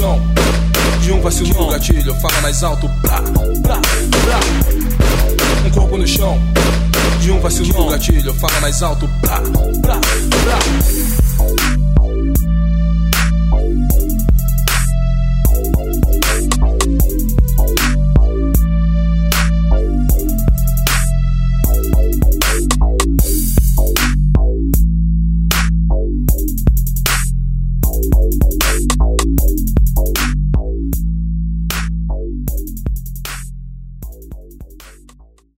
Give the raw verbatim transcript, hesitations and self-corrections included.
chão, de um vacilão, gatilho, fala mais alto, blá, blá, blá. Um corpo no chão, de um vacilão, gatilho, fala mais alto, blá, blá, blá.